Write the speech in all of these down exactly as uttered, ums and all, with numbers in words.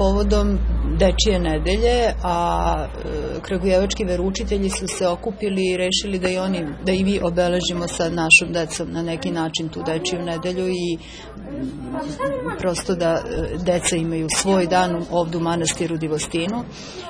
povodom Dečije nedelje, a kragujevački veroučitelji su se okupili i rešili da i oni, da i mi obeležimo sa našom decom na neki način tu Dečiju nedelju i prosto da deca imaju svoj dan ovdje u manastiru Divostinu.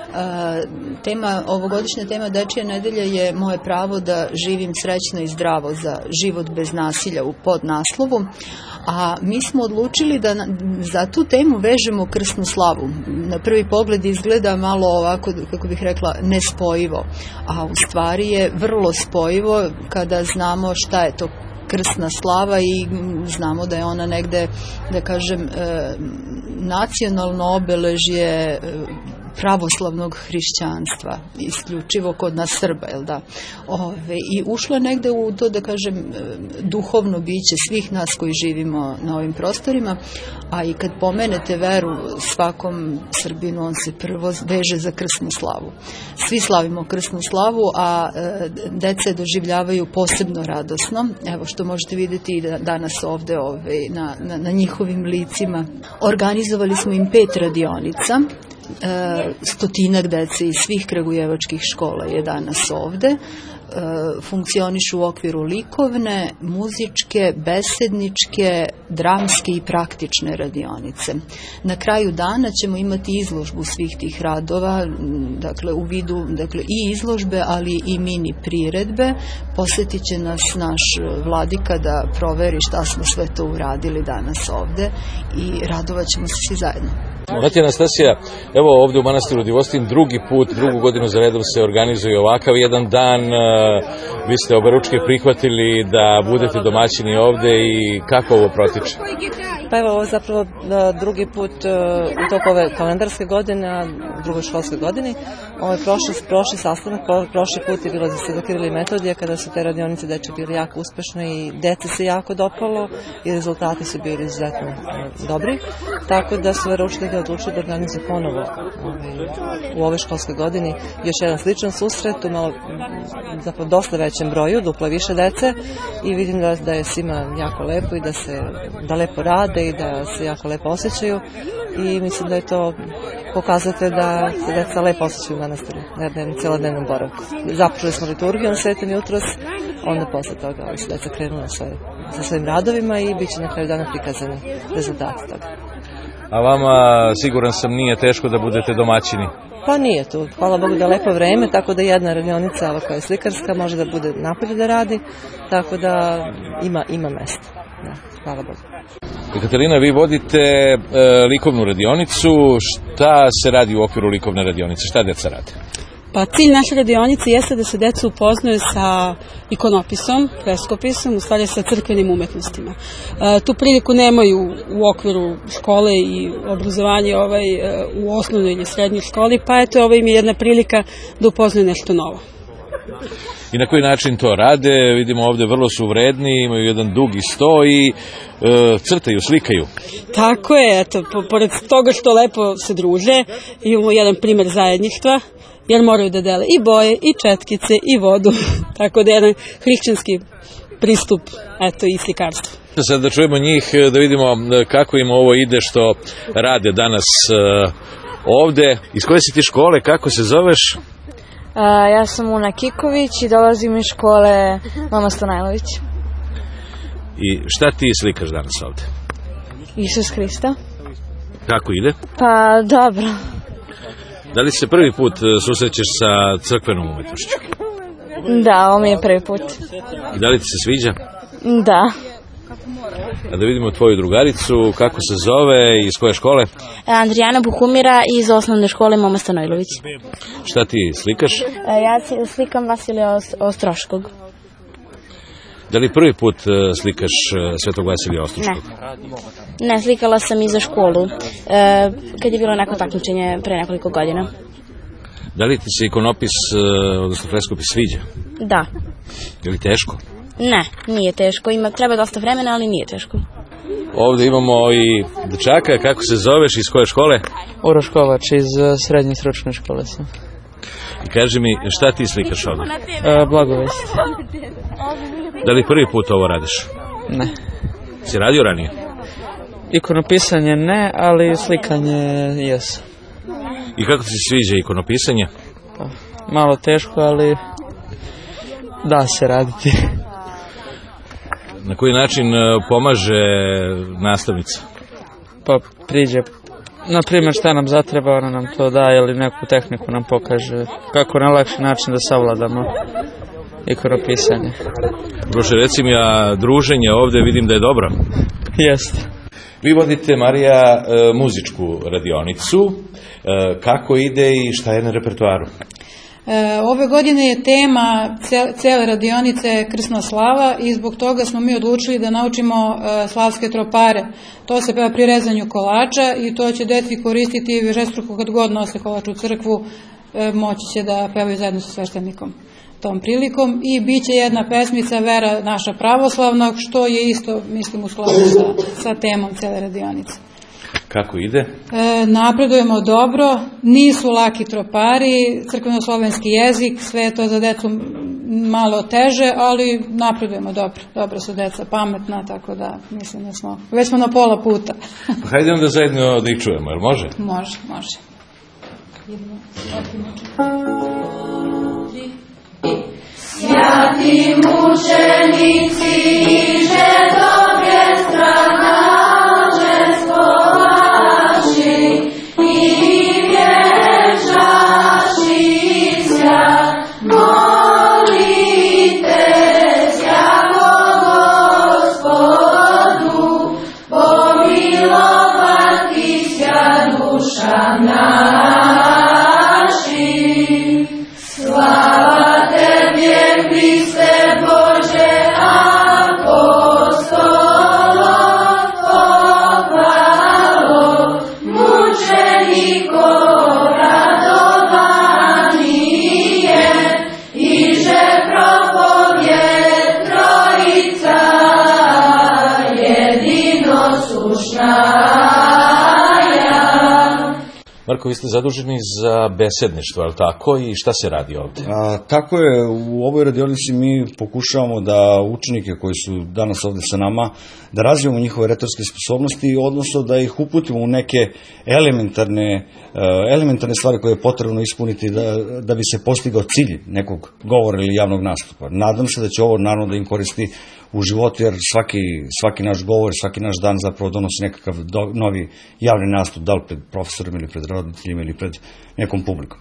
Tema, ovogodišnja tema Dečije nedelje je moje pravo da živim srećno i zdravo za život bez nasilja u podnaslovu, a mi smo odlučili da za tu temu vežemo krsnu slavu. Na prvi pogled izgleda malo ovako, kako bih rekla, nespojivo, a u stvari je vrlo spojivo kada znamo šta je to krsna slava i znamo da je ona negde, da kažem, nacionalno obeležje pravoslavnog hrišćanstva, isključivo kod nas Srba, jel da? Ove, I ušla negde u to, da kažem, duhovno biće svih nas koji živimo na ovim prostorima, a i kad pomenete veru svakom Srbinu, on se prvo veže za krsnu slavu. Svi slavimo krsnu slavu, a e, dece doživljavaju posebno radosno. Evo što možete vidjeti i da, danas ovde ove, na, na, na njihovim licima. Organizovali smo im pet radionica, stotinak dece iz svih kragujevačkih škola je danas ovde. Funkcionišu u okviru likovne, muzičke, besedničke, dramske i praktične radionice. Na kraju dana ćemo imati izložbu svih tih radova, dakle u vidu dakle, i izložbe, ali i mini priredbe. Posjetit će nas naš vladika da proveri šta smo sve to uradili danas ovde i radovat ćemo se svi zajedno. Znate, Anastasija, evo ovdje u manastiru Divostin drugi put, drugu godinu za redom se organizuje ovakav jedan dan. Vi ste oberučke prihvatili da budete domaćini ovdje i kako ovo protiče? Pa evo, ovo je zapravo drugi put u toku ove kalendarske godine, a drugoj školskoj godini. Ovo je prošli, prošli sastanak, prošli put je bilo za Sv. Kiril i Metodija, kada su te radionice deče bili jako uspešne i deci se jako dopalo i rezultati su bili izuzetno dobri. Tako da su veroučitelji odlučili da organizuju ponovo u ovoj školskoj godini još jedan sličan susret, u malo, zapravo dosta većem broju, duplo više dece, i vidim da, da je svima jako lepo i da se da lepo rade i da se jako lepo osjećaju i mislim da je to pokazatelj da se deca lepo osjećaju u manastiru na jednom celodnevnom boravku. Započeli smo liturgijom svetim jutros, onda posle toga su deca krenula sa svojim radovima i bit će na kraju dana prikazani rezultati toga. A vama, siguran sam, nije teško da budete domaćini? Pa nije tu. Hvala Bogu da je lepo vreme, tako da jedna radionica, ova koja je slikarska, može da bude napolje da radi, tako da ima, ima mesta. Da, hvala Bogu. Katarina, vi vodite e, likovnu radionicu. Šta se radi u okviru likovne radionice? Šta deca rade? Pa cilj naše radionice jeste da se deca upoznaju sa ikonopisom, freskopisom, u stvari sa crkvenim umetnostima. E, tu priliku nemaju u okviru škole i obrazovanja ovaj, u osnovnoj ili srednjoj školi, pa eto, ovo im je jedna prilika da upoznaju nešto novo. I na koji način to rade? Vidimo ovde vrlo su vredni, imaju jedan dugi sto i e, crtaju, slikaju. Tako je, eto, po, pored toga što lepo se druže, imamo jedan primer zajedništva, jer moraju da dele i boje, i četkice, i vodu, tako da je jedan hrišćanski pristup, eto, i slikarstvo. Sad da čujemo njih, da vidimo kako im ovo ide što rade danas uh, ovde. Iz koje si ti škole, kako se zoveš? Uh, ja sam Una Kiković i dolazim iz škole Mama Stanajlović. I šta ti slikaš danas ovde? Isus Hrista. Kako ide? Pa dobro. Da li se prvi put susrećeš sa crkvenom umetnošću? Da, ovo mi je prvi put. I da li ti se sviđa? Da. A da vidimo tvoju drugaricu, kako se zove i iz koje škole? Andrijana Buhumira iz osnovne škole Mama Stanojlović. Šta ti slikaš? Ja slikam Vasilija Ostroškog. Da li prvi put slikaš Svetog Vasilija Ostroškog? Ne. Ne, slikala sam i za školu, e, kad je bilo neko takmičenje pre nekoliko godina. Da li ti se ikonopis, odnosno freskopis sviđa? Da. Je li teško? Ne, nije teško. Ima, treba dosta vremena, ali nije teško. Ovde imamo i dečaka. Kako se zoveš, iz koje škole? Uroš Kovač, iz srednje stručne škole sam. I kaži mi, šta ti slikaš ovde? E, Blagovest. Da li prvi put ovo radiš? Ne. Si radio ranije? Ikonopisanje ne, ali slikanje jesu. I kako ti se sviđa ikonopisanje? Pa, malo teško, ali da se raditi. Na koji način pomaže nastavnica? Pa priđe, na primjer šta nam zatreba, ona nam to daje ili neku tehniku nam pokaže kako na lakši način da savladamo ikonopisanje. Prošle, reci mi, a druženje ovde vidim da je dobro? Jeste. Vi vodite, Marija, muzičku radionicu. Kako ide i šta je na repertoaru? Ove godine je tema cele radionice Krsna slava i zbog toga smo mi odlučili da naučimo slavske tropare. To se peva pri rezanju kolača i to će deci koristiti višestruko kad god nose kolač u crkvu, moći će da pevaju zajedno sa sveštenikom tom prilikom. I bit će jedna pesmica Vera naša pravoslavna, što je isto, mislim, u skladu sa, sa temom cele radionice. Kako ide? E, napredujemo dobro, nisu laki tropari, crkveno-slovenski jezik, sve je to za decu malo teže, ali napredujemo dobro. Dobro su deca pametna, tako da mislim da smo, već smo na pola puta. Pa hajde onda zajedno da ih čujemo, jel može? Može, može. Sjati mučenici iže dobre strana, Marko, vi ste zaduženi za besedništvo, ali tako? I šta se radi ovde? A, tako je, u ovoj radionici mi pokušavamo da učenike koji su danas ovde sa nama, da razvijemo njihove retorske sposobnosti, odnosno da ih uputimo u neke elementarne, elementarne stvari koje je potrebno ispuniti da, da bi se postigao cilj nekog govora ili javnog nastupa. Nadam se da će ovo naravno da im koristi u životu, jer svaki, svaki naš govor, svaki naš dan zapravo donosi nekakav do, novi javni nastup, da li pred profesorom ili pred roditeljima ili pred nekom publikom.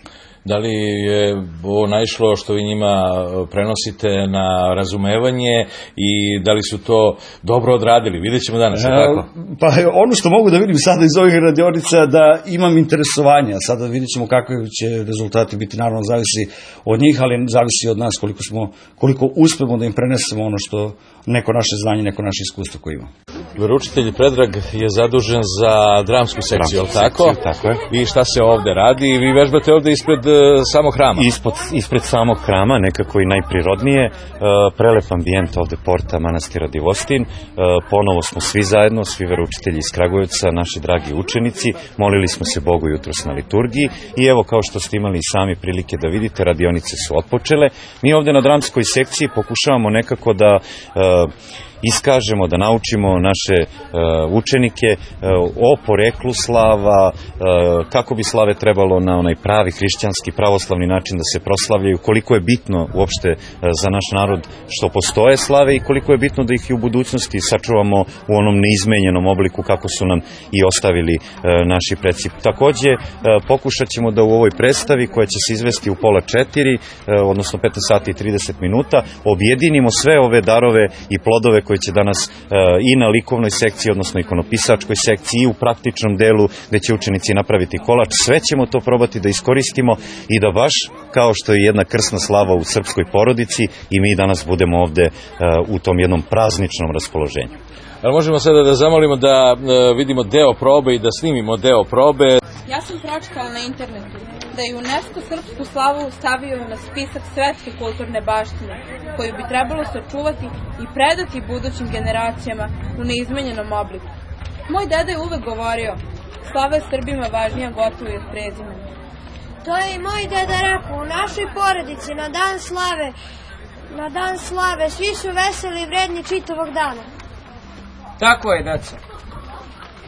Da li je ovo naišlo što vi njima prenosite na razumevanje i da li su to dobro odradili? Vidjet ćemo danas, je tako? Pa ono što mogu da vidim sada iz ovih radionica da imam interesovanja. Sada vidjet ćemo kakvi će rezultati biti, naravno zavisi od njih, ali zavisi od nas koliko, smo, koliko uspemo da im prenesemo ono što neko naše znanje, neko naše iskustvo koje ima. Veroučitelj Predrag je zadužen za dramsku sekciju, ali tako? Sekciju, tako je. I šta se ovde radi? Vi vežbate ovde ispred uh, samog hrama? Ispod, ispred samog hrama, nekako i najprirodnije. Uh, prelep ambijent ovde porta manastira Divostin. Uh, ponovo smo svi zajedno, svi veroučitelji iz Kragujevca, naši dragi učenici. Molili smo se Bogu jutros na liturgiji i evo, kao što ste imali sami prilike da vidite, radionice su otpočele. Mi ovde na dramskoj sekciji pokušavamo nekako da uh, iskažemo, da naučimo naše uh, učenike uh, o poreklu slava, uh, kako bi slave trebalo na onaj pravi hrišćanski, pravoslavni način da se proslavljaju, koliko je bitno uopšte uh, za naš narod što postoje slave i koliko je bitno da ih i u budućnosti sačuvamo u onom neizmenjenom obliku kako su nam i ostavili uh, naši preci. Takođe, uh, pokušat ćemo da u ovoj predstavi koja će se izvesti u pola četiri, uh, odnosno petnaest sati i trideset minuta, objedinimo sve ove darove i plodove koji će danas uh, i na likovnoj sekciji, odnosno ikonopisačkoj sekciji i u praktičnom delu gde će učenici napraviti kolač. Sve ćemo to probati da iskoristimo i da baš kao što je jedna krsna slava u srpskoj porodici i mi danas budemo ovde uh, u tom jednom prazničnom raspoloženju. Ali možemo sada da zamolimo da uh, vidimo deo probe i da snimimo deo probe. Ja sam pročitala na internetu da je UNESCO srpsku slavu stavio na spisak svetske kulturne baštine, koju bi trebalo sačuvati i predati budućim generacijama u neizmenjenom obliku. Moj deda je uvek govorio, slava je Srbima važnija gotovo i od prezimena. To je i moj deda rekao, u našoj porodici na dan slave, na dan slave svi su veseli i vredni čitavog dana. Tako je, deco.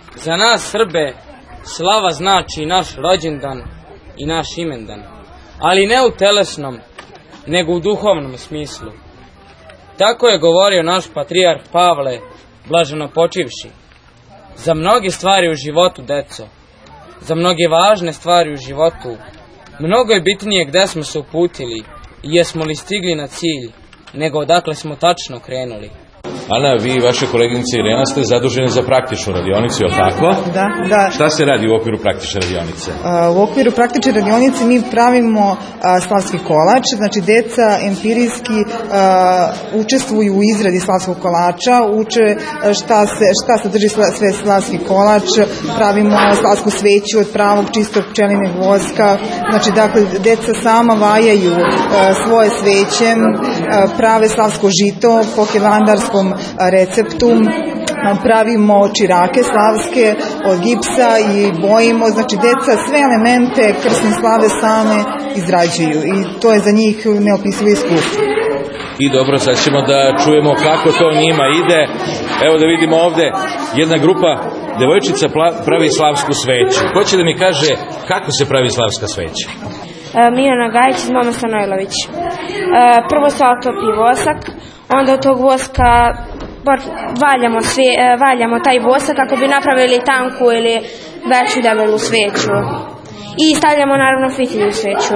Za nas Srbe slava znači naš rođendan i naš imendan, ali ne u telesnom, nego u duhovnom smislu. Tako je govorio naš patrijarh Pavle, blaženo počivši. Za mnoge stvari u životu, deco, za mnoge važne stvari u životu, mnogo je bitnije gde smo se uputili i jesmo li stigli na cilj, nego odakle smo tačno krenuli. Ana, vi i vaše koleginice Irena ste zadužene za praktičnu radionicu, je li tako? Da, da. Šta se radi u okviru praktične radionice? U okviru praktične radionice mi pravimo slavski kolač, znači deca empirijski učestvuju u izradi slavskog kolača, uče šta se šta sadrži sve slavski kolač, pravimo slavsku sveću od pravog čistog pčelinjeg voska, znači dakle deca sama vajaju svoje sveće, prave slavsko žito po hilandarskom receptu, pravimo čirake slavske od gipsa i bojimo, znači deca sve elemente krsne slave same izrađuju i to je za njih neopisivo iskustvo. I dobro, sad ćemo da čujemo kako to njima ide. Evo da vidimo ovde, jedna grupa devojčica pravi slavsku sveću. Ko će da mi kaže kako se pravi slavska sveća? Mirjana Gajić iz Mama Stanojlović. Prvo se otopi vosak, onda od tog voska valjamo, sve, valjamo taj vosak kako bi napravili tanku ili veću debelu sveću. I stavljamo naravno fitilj u sveću.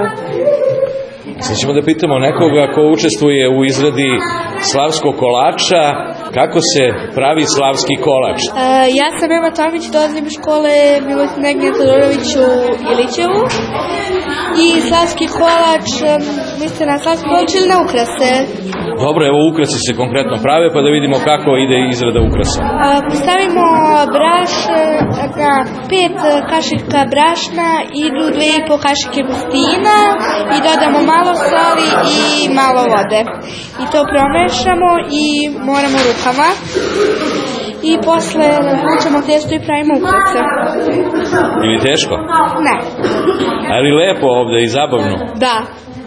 Sad ćemo da pitamo nekoga ko učestvuje u izradi slavskog kolača, kako se pravi slavski kolač? Uh, ja sam Ema Tomić, dolazim iz škole Milostinege Todorović u Ilićevu i slavski kolač, mislite na slavski kolač ili na ukrase? Dobro, evo ukrasi se konkretno prave, pa da vidimo kako ide izrada ukrasa. Uh, postavimo braš, na pet kašika brašna, idu dve i po kašike gustina i dodamo malo soli i malo vode. I to promešamo i moramo rukama. I posle razvučemo testo i pravimo ukrase. Ili teško? Ne. Ali lepo ovde i zabavno. Da.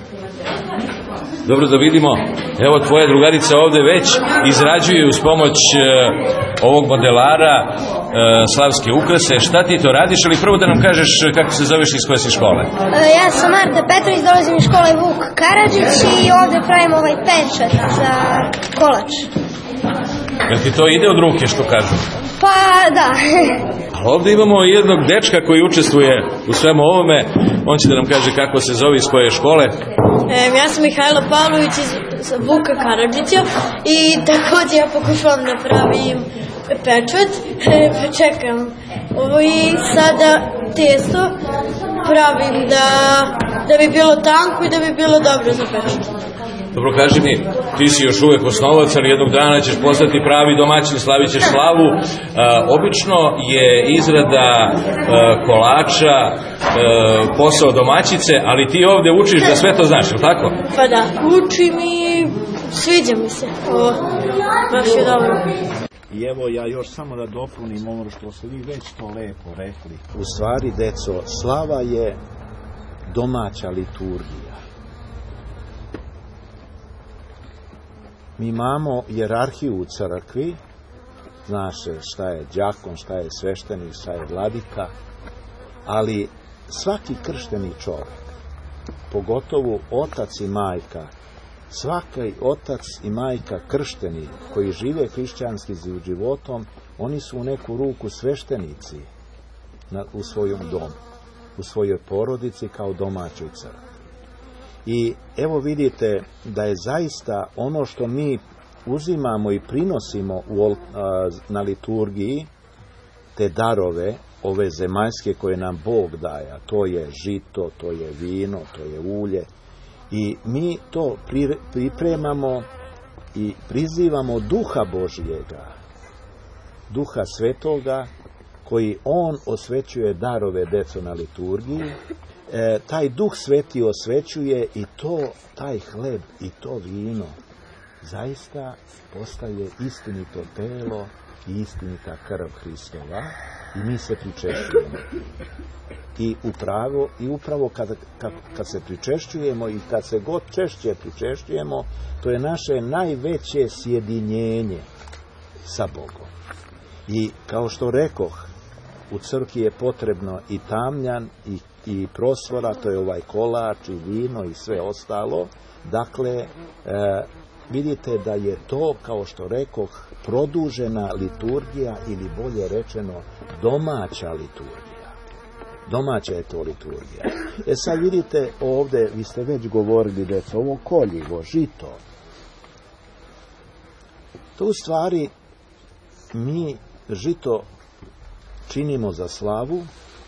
Dobro, da vidimo, evo tvoja drugarica ovde već izrađuje uz pomoć uh, ovog modelara uh, slavske ukrase. Šta ti to radiš, ali prvo da nam kažeš kako se zoveš i iz koje si škole? Uh, ja sam Marta Petrović, dolazim iz škole Vuk Karadžić i ovde pravimo ovaj pečat za kolač. Jel ti to ide od ruke, što kažu? Pa, da. A ovde imamo jednog dečka koji učestvuje u svemu ovome. On će da nam kaže kako se zove, iz koje škole. E, ja sam Mihajlo Pavlović iz Vuka Karadžića i takođe ja pokušavam da pravim pečat. E, čekam. Ovo i sada testo pravim da, da bi bilo tanko i da bi bilo dobro za pečat. Dobro, kaži mi, ti si još uvek osnovac, ali jednog dana ćeš postati pravi domaćin, slavit ćeš slavu. E, obično je izrada e, kolača e, posao domaćice, ali ti ovde učiš da sve to znaš, je li tako? Pa da, učim i sviđa mi se. Ovo, baš je dobro. I evo ja još samo da dopunim ono što ste vi već to lepo rekli. U stvari, deco, slava je domaća liturgija. Mi imamo jerarhiju u crkvi, zna se šta je đakon, šta je sveštenik, šta je vladika, ali svaki kršteni čovjek, pogotovo otac i majka, svaki otac i majka kršteni koji žive hrišćanskim životom, oni su u neku ruku sveštenici na, u svojom domu, u svojoj porodici kao domaćoj crkvi. I evo vidite da je zaista ono što mi uzimamo i prinosimo u, na liturgiji, te darove, ove zemaljske koje nam Bog daje, a to je žito, to je vino, to je ulje, i mi to pripremamo i prizivamo Duha Božjega, Duha Svetoga, koji On osvećuje darove deco na liturgiji. E, taj Duh Sveti osvećuje i to, taj hleb i to vino zaista postaje istinito telo i istinita krv Hristova i mi se pričešćujemo. I upravo, i upravo kad, kad, kad se pričešćujemo i kad se god češće pričešćujemo, to je naše najveće sjedinjenje sa Bogom. I kao što rekoh, u crkvi je potrebno i tamjan i, i prosvora, to je ovaj kolač i vino i sve ostalo. Dakle, e, vidite da je to, kao što rekoh, produžena liturgija ili bolje rečeno domaća liturgija. Domaća je to liturgija. E sad vidite ovdje, vi ste već govorili da je ovo koljivo, žito. To u stvari mi žito činimo za slavu,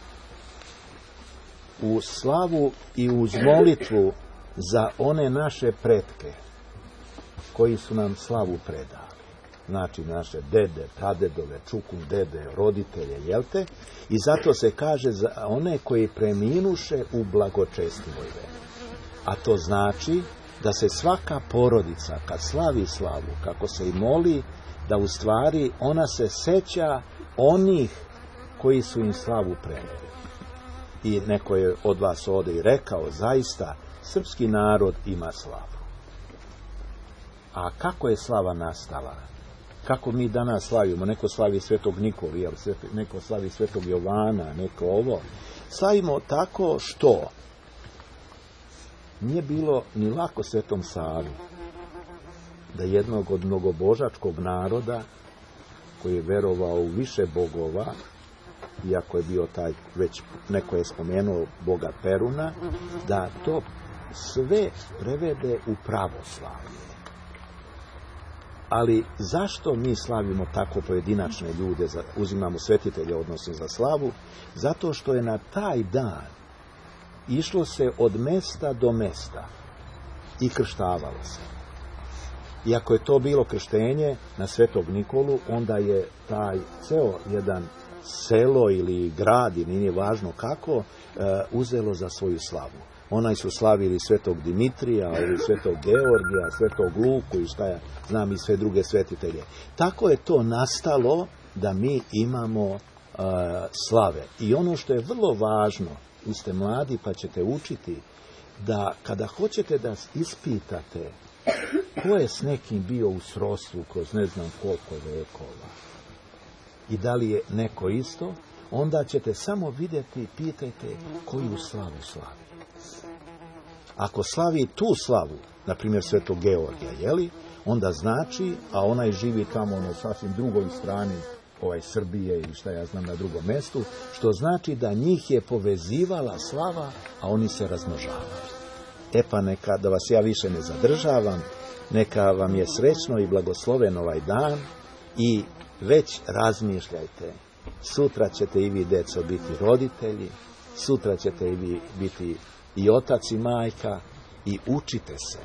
u slavu i uz molitvu za one naše pretke koji su nam slavu predali. Znači naše dede, pradedove, čukun dede, roditelje, jelte? I zato se kaže za one koji preminuše u blagočestivoj veri. A to znači da se svaka porodica kad slavi slavu, kako se i moli, da u stvari ona se seća onih koji su im slavu prenijeli. I neko je od vas ovdje i rekao, zaista, srpski narod ima slavu. A kako je slava nastala? Kako mi danas slavimo? Neko slavi Svetog Nikolu, neko slavi Svetog Jovana, neko ovo. Slavimo tako što nije bilo ni lako Svetom Savi da jednog od mnogobožačkog naroda koji je verovao u više bogova, iako je bio taj, već neko je spomenuo boga Peruna, da to sve prevede u pravoslavlje. Ali zašto mi slavimo tako pojedinačne ljude, uzimamo svetitelje odnosno za slavu? Zato što je na taj dan išlo se od mesta do mesta i krštavalo se. I ako je to bilo krštenje na Svetog Nikolu, onda je taj ceo jedan selo ili grad, ili nije važno kako, uzelo za svoju slavu. Onaj su slavili Svetog Dimitrija, ili Svetog Georgija, Svetog Luku i šta ja znam i sve druge svetitelje. Tako je to nastalo da mi imamo uh, slave. I ono što je vrlo važno, vi ste mladi pa ćete učiti, da kada hoćete da ispitate ko je s nekim bio u srodstvu kroz ne znam koliko vekova i da li je neko isto, onda ćete samo vidjeti, pitajte koju slavu slavi. Ako slavi tu slavu, na primjer Svetog Georgija, jeli, onda znači, a onaj živi tamo na sasvim drugoj strani ovaj Srbije ili šta ja znam na drugom mjestu, što znači da njih je povezivala slava, a oni se razmnožavaju. E pa neka, da vas ja više ne zadržavam, neka vam je srećno i blagosloven ovaj dan i već razmišljajte. Sutra ćete i vi, deco, biti roditelji, sutra ćete i vi biti i otac i majka i učite se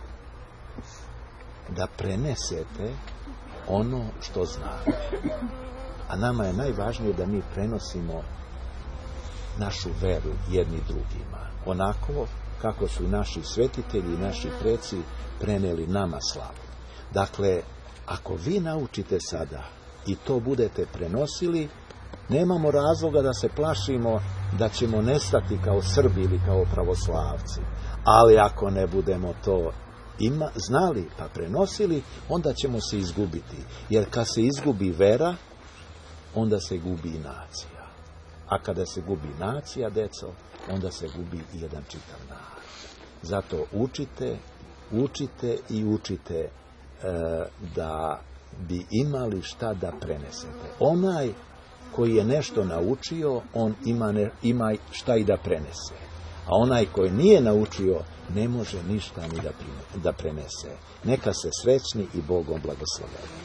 da prenesete ono što znate. A nama je najvažnije da mi prenosimo našu veru jedni drugima. Onako kako su naši svetitelji i naši preci preneli nama slavu. Dakle, ako vi naučite sada i to budete prenosili, nemamo razloga da se plašimo da ćemo nestati kao Srbi ili kao pravoslavci. Ali ako ne budemo to ima, znali pa prenosili, onda ćemo se izgubiti. Jer kad se izgubi vera, onda se gubi i nacija. A kada se gubi nacija, deco, onda se gubi i jedan čitav narod. Zato učite, učite i učite e, da bi imali šta da prenesete. Onaj koji je nešto naučio, on ima, ne, ima šta i da prenese. A onaj koji nije naučio, ne može ništa ni da, da prenese. Neka se srećni i Bogom blagosloveni.